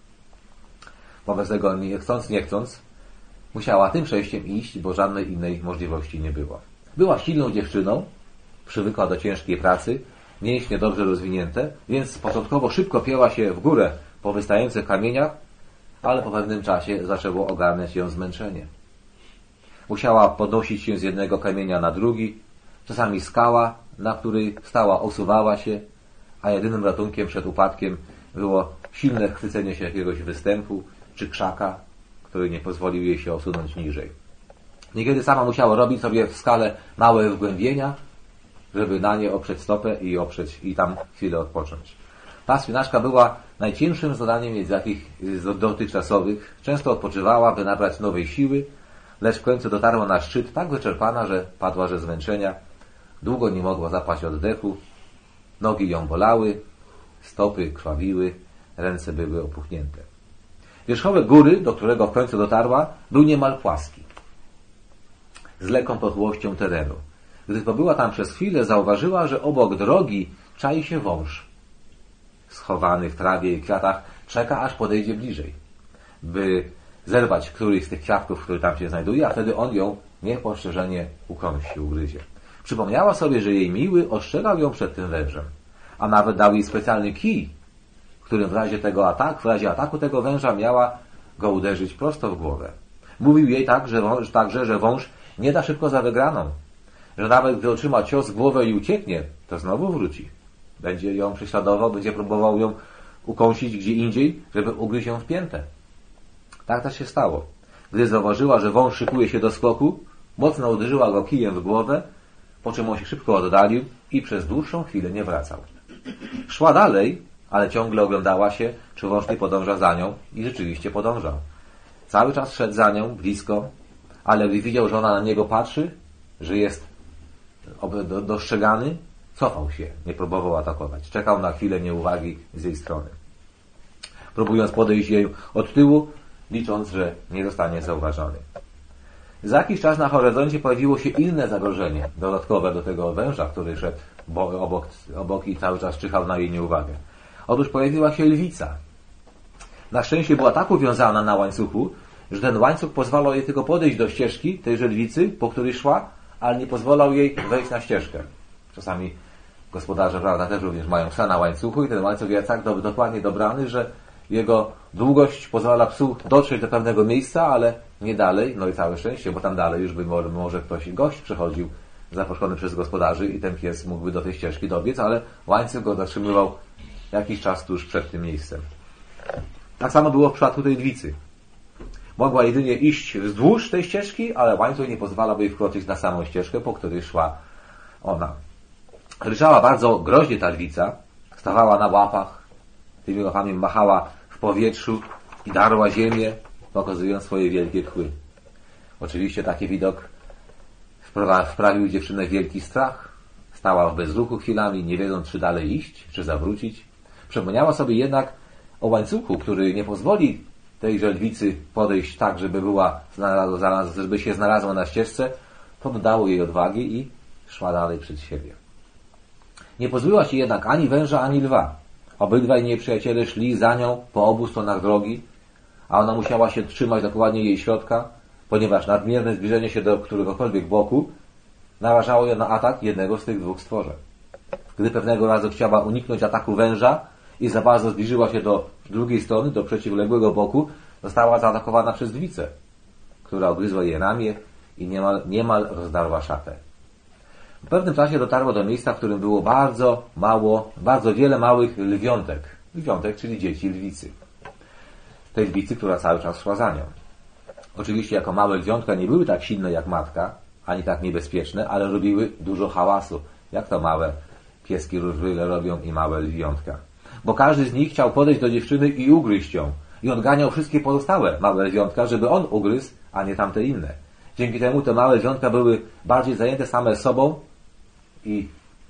Speaker 1: Wobec tego, nie chcąc, nie chcąc, musiała tym przejściem iść, bo żadnej innej możliwości nie było. Była silną dziewczyną, przywykła do ciężkiej pracy, mięśnie dobrze rozwinięte, więc początkowo szybko pięła się w górę po wystających kamieniach, ale po pewnym czasie zaczęło ogarniać ją zmęczenie. Musiała podnosić się z jednego kamienia na drugi, czasami skała, na której stała, osuwała się, a jedynym ratunkiem przed upadkiem było silne chwycenie się jakiegoś występu czy krzaka, który nie pozwolił jej się osunąć niżej. Niekiedy sama musiała robić sobie w skale małe wgłębienia, żeby na nie oprzeć stopę i oprzeć i tam chwilę odpocząć. Ta wspinaczka była najcięższym zadaniem z jakich z dotychczasowych. Często odpoczywała, by nabrać nowej siły, lecz w końcu dotarła na szczyt tak wyczerpana, że padła ze zmęczenia. Długo nie mogła zapaść oddechu, nogi ją bolały, stopy krwawiły, ręce były opuchnięte. Wierzchołek góry, do którego w końcu dotarła, był niemal płaski, z lekką pochyłością terenu. Gdy pobyła tam przez chwilę, zauważyła, że obok drogi czai się wąż. Schowany w trawie i kwiatach, czeka, aż podejdzie bliżej, by zerwać któryś z tych kwiatków, który tam się znajduje, a wtedy on ją niepostrzeżenie ukąsi, ugryzie. Przypomniała sobie, że jej miły ostrzegał ją przed tym wężem, a nawet dał jej specjalny kij, którym w razie tego ataku, w razie ataku tego węża miała go uderzyć prosto w głowę. Mówił jej tak, że wąż, także, że wąż nie da szybko za wygraną, że nawet gdy otrzyma cios w głowę i ucieknie, to znowu wróci. Będzie ją prześladował, będzie próbował ją ukąsić gdzie indziej, żeby ugryźć ją w piętę. Tak też się stało. Gdy zauważyła, że wąż szykuje się do skoku, mocno uderzyła go kijem w głowę, po czym on się szybko oddalił i przez dłuższą chwilę nie wracał. Szła dalej, ale ciągle oglądała się, czy wąż nie podąża za nią i rzeczywiście podążał. Cały czas szedł za nią, blisko, ale gdy widział, że ona na niego patrzy, że jest dostrzegany, cofał się, nie próbował atakować. Czekał na chwilę nieuwagi z jej strony, próbując podejść jej od tyłu, licząc, że nie zostanie zauważony. Za jakiś czas na horyzoncie pojawiło się inne zagrożenie, dodatkowe do tego węża, który szedł obok, obok i cały czas czyhał na jej nieuwagę. Otóż pojawiła się lwica. Na szczęście była tak uwiązana na łańcuchu, że ten łańcuch pozwalał jej tylko podejść do ścieżki tejże lwicy, po której szła, ale nie pozwalał jej wejść na ścieżkę. Czasami gospodarze, prawda, też również mają psa na łańcuchu i ten łańcuch jest tak do, dokładnie dobrany, że jego długość pozwala psu dotrzeć do pewnego miejsca, ale nie dalej, no i całe szczęście, bo tam dalej już by może, może ktoś gość przechodził, zaproszony przez gospodarzy i ten pies mógłby do tej ścieżki dobiec, ale łańcuch go zatrzymywał jakiś czas tuż przed tym miejscem. Tak samo było w przypadku tej lwicy. Mogła jedynie iść wzdłuż tej ścieżki, ale łańcuch nie pozwalał jej wkroczyć na samą ścieżkę, po której szła ona. Ryczała bardzo groźnie ta lwica, stawała na łapach, tymi łapami machała w powietrzu i darła ziemię, pokazując swoje wielkie kły. Oczywiście taki widok wprawił dziewczynę w wielki strach. Stała w bezruchu chwilami, nie wiedząc, czy dalej iść, czy zawrócić. Przypomniała sobie jednak o łańcuchu, który nie pozwoli tejże lwicy podejść tak, żeby była żeby się znalazła na ścieżce. To dodało jej odwagi i szła dalej przed siebie. Nie pozbyła się jednak ani węża, ani lwa. Obydwaj nieprzyjaciele szli za nią po obu stronach drogi, a ona musiała się trzymać dokładnie jej środka, ponieważ nadmierne zbliżenie się do któregokolwiek boku narażało ją na atak jednego z tych dwóch stworzeń. Gdy pewnego razu chciała uniknąć ataku węża i za bardzo zbliżyła się do drugiej strony, do przeciwległego boku, została zaatakowana przez lwicę, która ugryzła jej ramię i niemal, niemal rozdarła szatę. W pewnym czasie dotarło do miejsca, w którym było bardzo mało, bardzo wiele małych lwiątek. Lwiątek, czyli dzieci lwicy. Tej lwicy, która cały czas szła za nią. Oczywiście jako małe lwiątka nie były tak silne jak matka, ani tak niebezpieczne, ale robiły dużo hałasu, jak to małe pieski różowe robią i małe lwiątka. Bo każdy z nich chciał podejść do dziewczyny i ugryźć ją. I odganiał wszystkie pozostałe małe lwiątka, żeby on ugryzł, a nie tamte inne. Dzięki temu te małe lwiątka były bardziej zajęte same sobą i,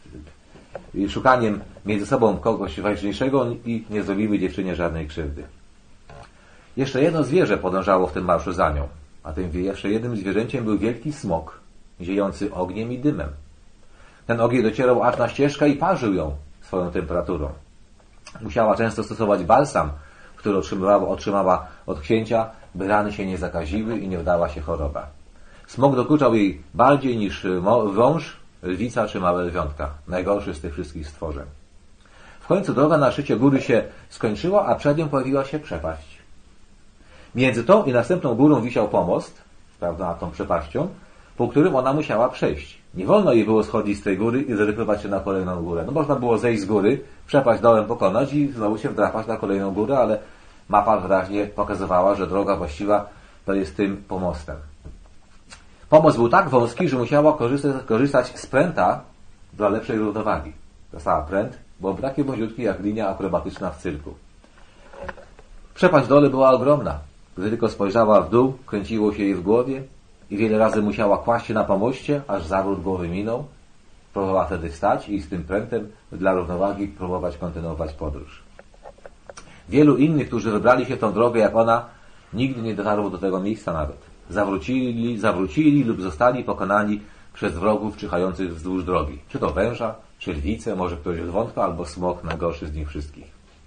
Speaker 1: i szukaniem między sobą kogoś ważniejszego i nie zrobiły dziewczynie żadnej krzywdy. Jeszcze jedno zwierzę podążało w tym marszu za nią, a tym jeszcze jednym zwierzęciem był wielki smok, ziejący ogniem i dymem. Ten ogień docierał aż na ścieżkę i parzył ją swoją temperaturą. Musiała często stosować balsam, który otrzymywała, otrzymała od księcia, by rany się nie zakaziły i nie wdała się choroba. Smok dokuczał jej bardziej niż wąż, lwica czy małe lwiątka, najgorszy z tych wszystkich stworzeń. W końcu droga na szczycie góry się skończyła, a przed nią pojawiła się przepaść. Między tą i następną górą wisiał pomost, prawda, nad tą przepaścią, po którym ona musiała przejść. Nie wolno jej było schodzić z tej góry i zarypywać się na kolejną górę. No można było zejść z góry, przepaść dołem pokonać i znowu się wdrapać na kolejną górę, ale mapa wyraźnie pokazywała, że droga właściwa to jest tym pomostem. Pomost był tak wąski, że musiała korzystać, korzystać z pręta dla lepszej równowagi. Dostała pręt, byłby taki wąziutki jak linia akrobatyczna w cyrku. Przepaść w dole była ogromna. Gdy tylko spojrzała w dół, kręciło się jej w głowie i wiele razy musiała kłaść się na pomoście, aż zawrót głowy minął. Próbowała wtedy wstać i z tym prętem dla równowagi próbować kontynuować podróż. Wielu innych, którzy wybrali się tą drogę jak ona, nigdy nie dotarło do tego miejsca nawet. Zawrócili, zawrócili lub zostali pokonani przez wrogów czyhających wzdłuż drogi. Czy to węża, czy lwice, może któryś lwątka, albo smok, najgorszy z nich wszystkich.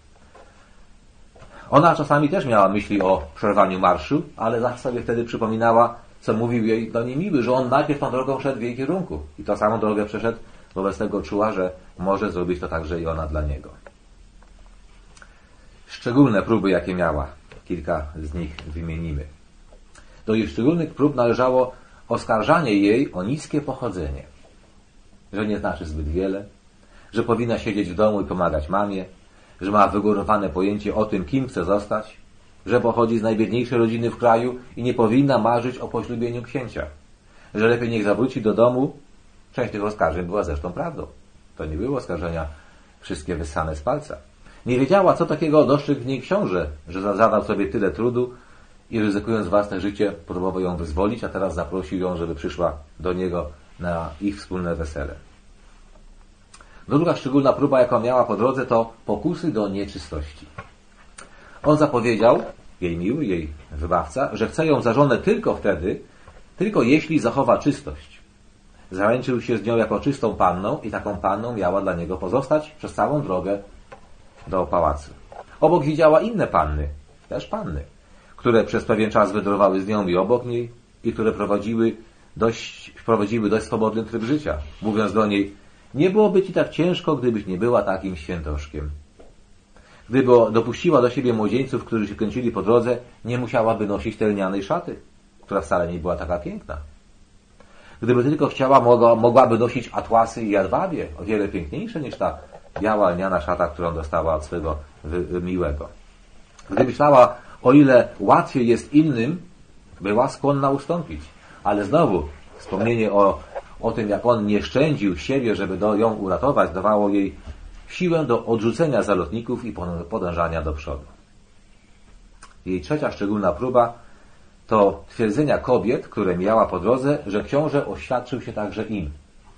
Speaker 1: Ona czasami też miała myśli o przerwaniu marszu, ale zawsze sobie wtedy przypominała, co mówił jej do niej miły, że on najpierw tą drogą szedł w jej kierunku i tą samą drogę przeszedł, wobec tego czuła, że może zrobić to także i ona dla niego. Szczególne próby, jakie miała, kilka z nich wymienimy. Do jej szczególnych prób należało oskarżanie jej o niskie pochodzenie, że nie znaczy zbyt wiele, że powinna siedzieć w domu i pomagać mamie, że ma wygórowane pojęcie o tym, kim chce zostać, że pochodzi z najbiedniejszej rodziny w kraju i nie powinna marzyć o poślubieniu księcia, że lepiej niech zawróci do domu. Część tych oskarżeń była zresztą prawdą. To nie były oskarżenia wszystkie wyssane z palca. Nie wiedziała, co takiego dostrzegł w niej książę, że zadał sobie tyle trudu i ryzykując własne życie próbował ją wyzwolić, a teraz zaprosił ją, żeby przyszła do niego na ich wspólne wesele. Druga szczególna próba, jaką miała po drodze, to pokusy do nieczystości. On zapowiedział, jej miły, jej wybawca, że chce ją za żonę tylko wtedy, tylko jeśli zachowa czystość. Zaręczył się z nią jako czystą panną i taką panną miała dla niego pozostać przez całą drogę do pałacu. Obok widziała inne panny, też panny, które przez pewien czas wędrowały z nią i obok niej i które prowadziły dość, prowadziły dość swobodny tryb życia, mówiąc do niej: nie byłoby ci tak ciężko, gdybyś nie była takim świętoszkiem. Gdyby dopuściła do siebie młodzieńców, którzy się kręcili po drodze, nie musiałaby nosić tej lnianej szaty, która wcale nie była taka piękna. Gdyby tylko chciała, mogła, mogłaby nosić atłasy i jadwawie, o wiele piękniejsze niż ta biała lniana szata, którą dostała od swego miłego. Gdy myślała, o ile łatwiej jest innym, była skłonna ustąpić. Ale znowu wspomnienie o, o tym, jak on nie szczędził siebie, żeby do, ją uratować, dawało jej siłę do odrzucenia zalotników i podążania do przodu. Jej trzecia szczególna próba to twierdzenia kobiet, które mijała po drodze, że książę oświadczył się także im.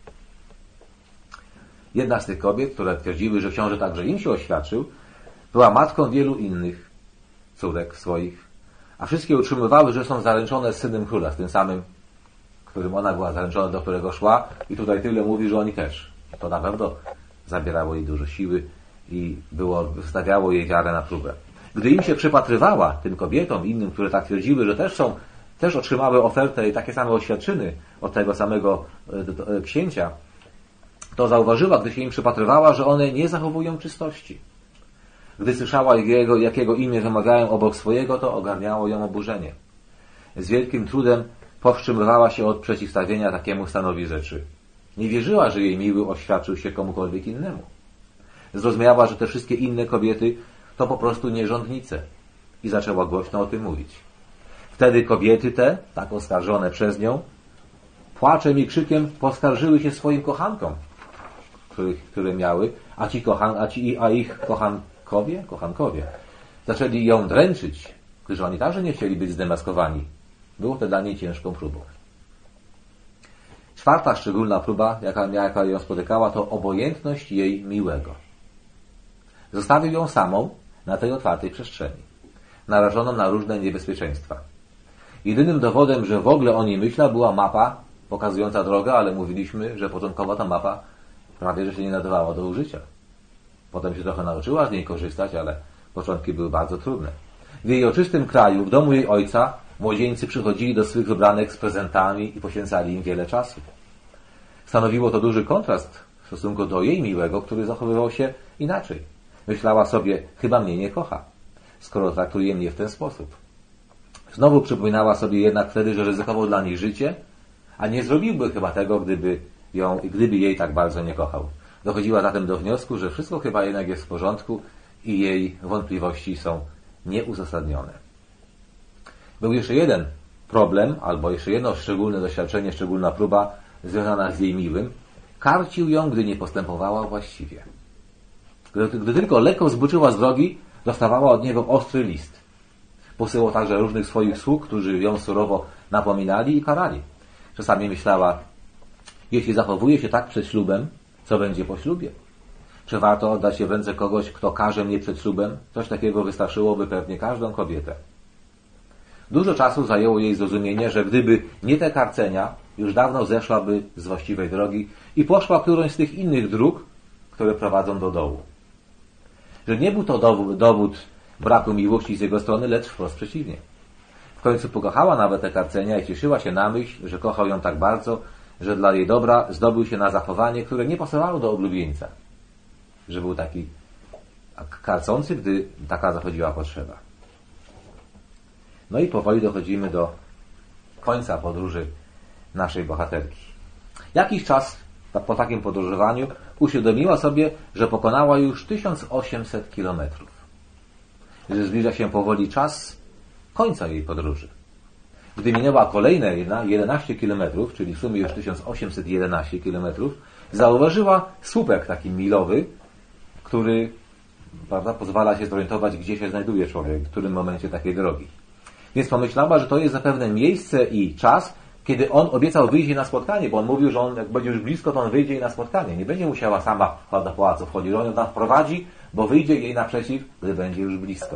Speaker 1: Jedna z tych kobiet, które twierdziły, że książę także im się oświadczył, była matką wielu innych córek swoich, a wszystkie utrzymywały, że są zaręczone z synem króla, z tym samym, którym ona była zaręczona, do którego szła, i tutaj tyle mówi, że oni też. To na pewno zabierało jej dużo siły i było, stawiało jej wiarę na próbę. Gdy im się przypatrywała, tym kobietom, innym, które tak twierdziły, że też są, też otrzymały ofertę i takie same oświadczyny od tego samego e, księcia, to zauważyła, gdy się im przypatrywała, że one nie zachowują czystości. Gdy słyszała, jakiego, jakiego imię wymagają obok swojego, to ogarniało ją oburzenie. Z wielkim trudem powstrzymywała się od przeciwstawienia takiemu stanowi rzeczy. Nie wierzyła, że jej miły oświadczył się komukolwiek innemu. Zrozumiała, że te wszystkie inne kobiety to po prostu nierządnice i zaczęła głośno o tym mówić. Wtedy kobiety te, tak oskarżone przez nią, płaczem i krzykiem poskarżyły się swoim kochankom, których, które miały, a, ci kochan, a, ci, a ich kochankowie, kochankowie zaczęli ją dręczyć, gdyż oni także nie chcieli być zdemaskowani. Było to dla niej ciężką próbą. Czwarta szczególna próba, jaka, jaka ją spotykała, to obojętność jej miłego. Zostawił ją samą na tej otwartej przestrzeni, narażoną na różne niebezpieczeństwa. Jedynym dowodem, że w ogóle o niej myślał, była mapa pokazująca drogę, ale mówiliśmy, że początkowo ta mapa prawie że się nie nadawała do użycia. Potem się trochę nauczyła z niej korzystać, ale początki były bardzo trudne. W jej oczystym kraju, w domu jej ojca, młodzieńcy przychodzili do swych wybranych z prezentami i poświęcali im wiele czasu. Stanowiło to duży kontrast w stosunku do jej miłego, który zachowywał się inaczej. Myślała sobie, chyba mnie nie kocha, skoro traktuje mnie w ten sposób. Znowu przypominała sobie jednak wtedy, że ryzykował dla niej życie, a nie zrobiłby chyba tego, gdyby ją, gdyby jej tak bardzo nie kochał. Dochodziła zatem do wniosku, że wszystko chyba jednak jest w porządku i jej wątpliwości są nieuzasadnione. Był jeszcze jeden problem, albo jeszcze jedno szczególne doświadczenie, szczególna próba związana z jej miłym. Karcił ją, gdy nie postępowała właściwie. Gdy, gdy tylko lekko zboczyła z drogi, dostawała od niego ostry list. Posyłał także różnych swoich sług, którzy ją surowo napominali i karali. Czasami myślała, jeśli zachowuje się tak przed ślubem, co będzie po ślubie? Czy warto oddać się w ręce kogoś, kto karze mnie przed ślubem? Coś takiego wystarczyłoby pewnie każdą kobietę. Dużo czasu zajęło jej zrozumienie, że gdyby nie te karcenia, już dawno zeszłaby z właściwej drogi i poszła którąś z tych innych dróg, które prowadzą do dołu. Że nie był to dowód, dowód braku miłości z jego strony, lecz wprost przeciwnie. W końcu pokochała nawet te karcenia i cieszyła się na myśl, że kochał ją tak bardzo, że dla jej dobra zdobył się na zachowanie, które nie pasowało do oblubieńca. Że był taki karcący, gdy taka zachodziła potrzeba. No i powoli dochodzimy do końca podróży naszej bohaterki. Jakiś czas po takim podróżowaniu uświadomiła sobie, że pokonała już tysiąc osiemset kilometrów. Że zbliża się powoli czas końca jej podróży. Gdy minęła kolejne jedenaście kilometrów, czyli w sumie już tysiąc osiemset jedenaście kilometrów, zauważyła słupek taki milowy, który, prawda, pozwala się zorientować, gdzie się znajduje człowiek, w którym momencie takiej drogi. Więc pomyślała, że to jest zapewne miejsce i czas, kiedy on obiecał wyjść jej na spotkanie, bo on mówił, że on jak będzie już blisko, to on wyjdzie jej na spotkanie. Nie będzie musiała sama do pałacu wchodzić, że on ją tam wprowadzi, bo wyjdzie jej naprzeciw, gdy będzie już blisko.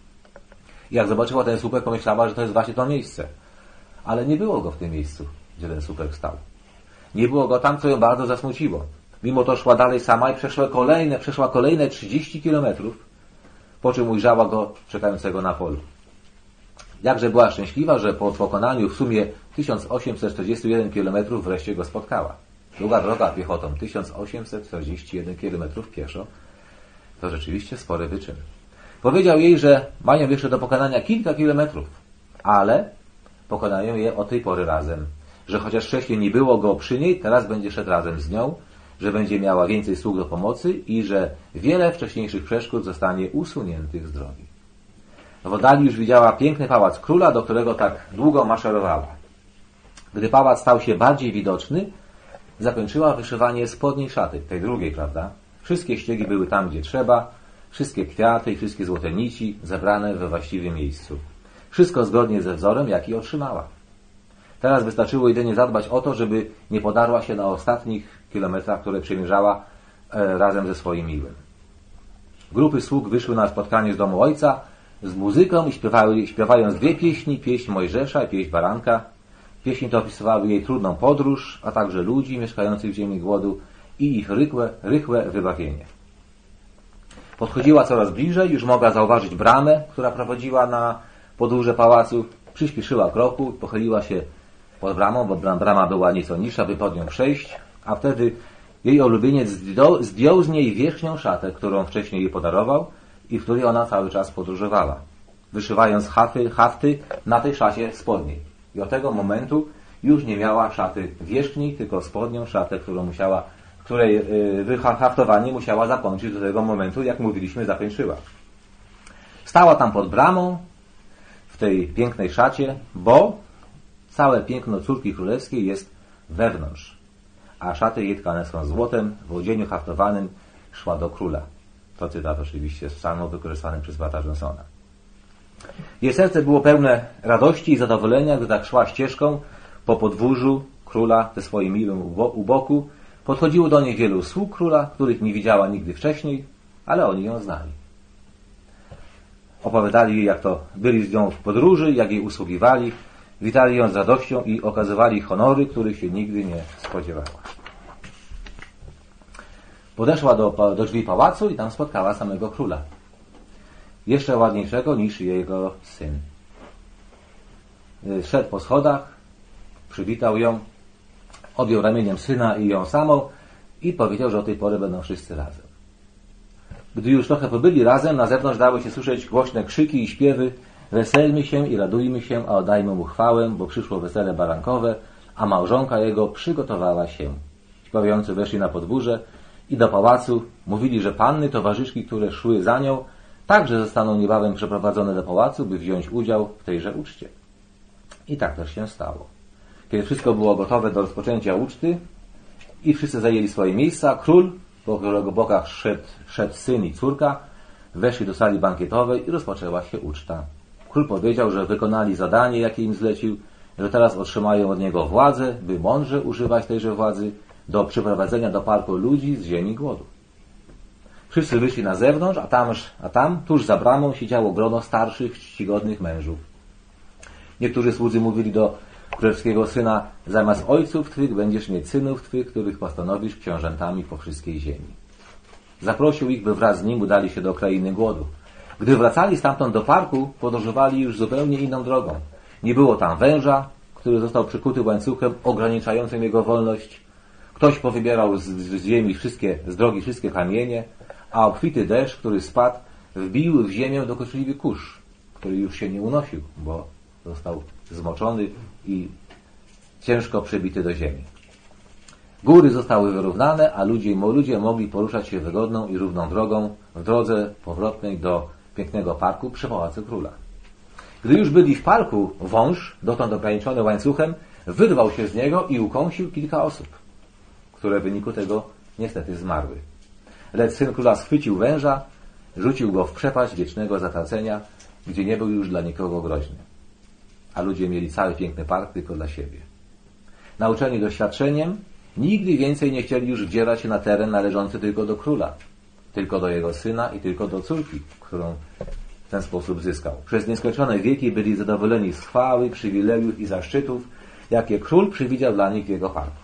Speaker 1: I jak zobaczyła ten słupek, pomyślała, że to jest właśnie to miejsce. Ale nie było go w tym miejscu, gdzie ten słupek stał. Nie było go tam, co ją bardzo zasmuciło. Mimo to szła dalej sama i przeszła kolejne, przeszła kolejne trzydzieści kilometrów, po czym ujrzała go czekającego na polu. Jakże była szczęśliwa, że po pokonaniu w sumie tysiąc osiemset czterdzieści jeden kilometrów wreszcie go spotkała. Długa droga piechotą, tysiąc osiemset czterdzieści jeden kilometrów pieszo, to rzeczywiście spory wyczyn. Powiedział jej, że mają jeszcze do pokonania kilka kilometrów, ale pokonają je od tej pory razem. że chociaż wcześniej nie było go przy niej, teraz będzie szedł razem z nią, że będzie miała więcej sług do pomocy i że wiele wcześniejszych przeszkód zostanie usuniętych z drogi. W oddali już widziała piękny pałac króla, do którego tak długo maszerowała. Gdy pałac stał się bardziej widoczny, zakończyła wyszywanie spodniej szaty, tej drugiej, prawda? Wszystkie ściegi były tam, gdzie trzeba, wszystkie kwiaty i wszystkie złote nici zebrane we właściwym miejscu. Wszystko zgodnie ze wzorem, jaki otrzymała. Teraz wystarczyło jedynie zadbać o to, żeby nie podarła się na ostatnich kilometrach, które przemierzała e, razem ze swoim miłym. Grupy sług wyszły na spotkanie z domu ojca z muzyką i śpiewały, śpiewając dwie pieśni, pieśń Mojżesza i pieśń Baranka. Pieśni te opisywały jej trudną podróż, a także ludzi mieszkających w ziemi głodu i ich rychłe, rychłe wybawienie. Podchodziła coraz bliżej, już mogła zauważyć bramę, która prowadziła na podwórze pałacu. Przyspieszyła kroku, pochyliła się pod bramą, bo brama była nieco niższa, by pod nią przejść, a wtedy jej ulubieniec zdjął, zdjął z niej wierzchnią szatę, którą wcześniej jej podarował i w której ona cały czas podróżowała, wyszywając hafty, hafty na tej szacie spodniej. I od tego momentu już nie miała szaty wierzchniej, tylko spodnią szatę, którą musiała, której wyhaftowanie musiała zakończyć do tego momentu, jak mówiliśmy, zakończyła. Stała tam pod bramą, w tej pięknej szacie, bo całe piękno córki królewskiej jest wewnątrz, a szaty jej tkane są złotem, w odzieniu haftowanym szła do króla. To cytat oczywiście z psalmu wykorzystanym przez brata Johnsona. Jej serce było pełne radości i zadowolenia, gdy tak szła ścieżką po podwórzu króla ze swoim miłym u boku. Podchodziło do niej wielu sług króla, których nie widziała nigdy wcześniej, ale oni ją znali. Opowiadali jej, jak to byli z nią w podróży, jak jej usługiwali, witali ją z radością i okazywali honory, których się nigdy nie spodziewała. Podeszła do, do drzwi pałacu i tam spotkała samego króla. Jeszcze ładniejszego niż jego syn. Szedł po schodach, przywitał ją, objął ramieniem syna i ją samą i powiedział, że od tej pory będą wszyscy razem. Gdy już trochę pobyli razem, na zewnątrz dały się słyszeć głośne krzyki i śpiewy: weselmy się i radujmy się, a oddajmy mu chwałę, bo przyszło wesele barankowe, a małżonka jego przygotowała się. Śpiewający weszli na podwórze i do pałacu. Mówili, że panny, towarzyszki, które szły za nią, także zostaną niebawem przeprowadzone do pałacu, by wziąć udział w tejże uczcie. I tak też się stało. Kiedy wszystko było gotowe do rozpoczęcia uczty i wszyscy zajęli swoje miejsca, król, po którego bokach szedł, szedł syn i córka, weszli do sali bankietowej i rozpoczęła się uczta. Król powiedział, że wykonali zadanie, jakie im zlecił, że teraz otrzymają od niego władzę, by mądrze używać tejże władzy do przyprowadzenia do parku ludzi z ziemi głodu. Wszyscy wyszli na zewnątrz, a tam, a tam tuż za bramą siedziało grono starszych, czcigodnych mężów. Niektórzy słudzy mówili do królewskiego syna: zamiast ojców twych będziesz mieć synów twych, których postanowisz książętami po wszystkiej ziemi. Zaprosił ich, by wraz z nim udali się do krainy głodu. Gdy wracali stamtąd do parku, podróżowali już zupełnie inną drogą. Nie było tam węża, który został przykuty łańcuchem ograniczającym jego wolność. Ktoś powybierał z, z ziemi wszystkie, z drogi wszystkie kamienie, a obfity deszcz, który spadł, wbił w ziemię dokuczliwy kurz, który już się nie unosił, bo został zmoczony i ciężko przybity do ziemi. Góry zostały wyrównane, a ludzie, ludzie mogli poruszać się wygodną i równą drogą w drodze powrotnej do pięknego parku przy pałacu króla. Gdy już byli w parku, wąż, dotąd ograniczony łańcuchem, wyrwał się z niego i ukąsił kilka osób, które w wyniku tego niestety zmarły. Lecz syn króla schwycił węża, rzucił go w przepaść wiecznego zatracenia, gdzie nie był już dla nikogo groźny. A ludzie mieli cały piękny park tylko dla siebie. Nauczeni doświadczeniem, nigdy więcej nie chcieli już wdzierać się na teren należący tylko do króla, tylko do jego syna i tylko do córki, którą w ten sposób zyskał. Przez nieskończone wieki byli zadowoleni z chwały, przywilejów i zaszczytów, jakie król przewidział dla nich w jego parku.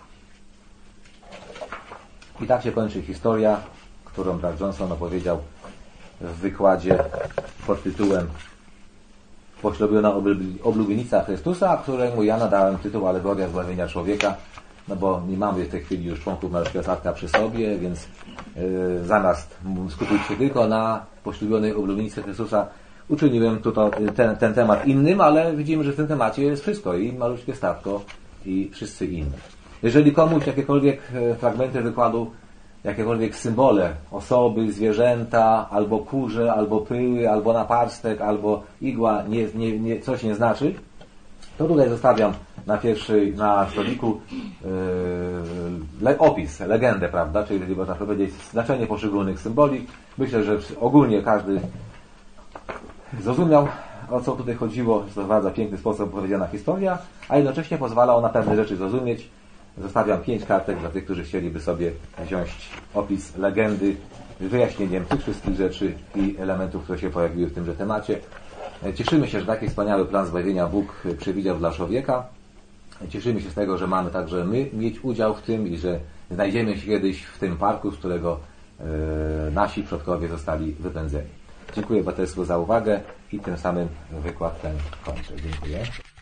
Speaker 1: I tak się kończy historia, którą brat Johnson opowiedział w wykładzie pod tytułem Poślubiona oblubienica Chrystusa, któremu ja nadałem tytuł Alegoria zbawienia człowieka, no bo nie mamy w tej chwili już członków Marszałka Statka przy sobie, więc yy, zamiast skupić się tylko na poślubionej oblubienicy Chrystusa, uczyniłem tutaj ten, ten temat innym, ale widzimy, że w tym temacie jest wszystko, i malutkie statko, i wszyscy inni. Jeżeli komuś jakiekolwiek fragmenty wykładu, jakiekolwiek symbole, osoby, zwierzęta, albo kurze, albo pyły, albo naparstek, albo igła, nie, nie, nie, coś nie znaczy, to tutaj zostawiam na pierwszej, na stoliku yy, le, opis, legendę, prawda, czyli można powiedzieć znaczenie poszczególnych symboli. Myślę, że ogólnie każdy zrozumiał, o co tutaj chodziło, że to w bardzo piękny sposób opowiedziana historia, a jednocześnie pozwala ona pewne rzeczy zrozumieć. Zostawiam pięć kartek dla tych, którzy chcieliby sobie wziąć opis legendy z wyjaśnieniem tych wszystkich rzeczy i elementów, które się pojawiły w tymże temacie. Cieszymy się, że taki wspaniały plan zbawienia Bóg przewidział dla człowieka. Cieszymy się z tego, że mamy także my mieć udział w tym i że znajdziemy się kiedyś w tym parku, z którego e, nasi przodkowie zostali wypędzeni. Dziękuję braterstwu za uwagę i tym samym wykład ten kończę. Dziękuję.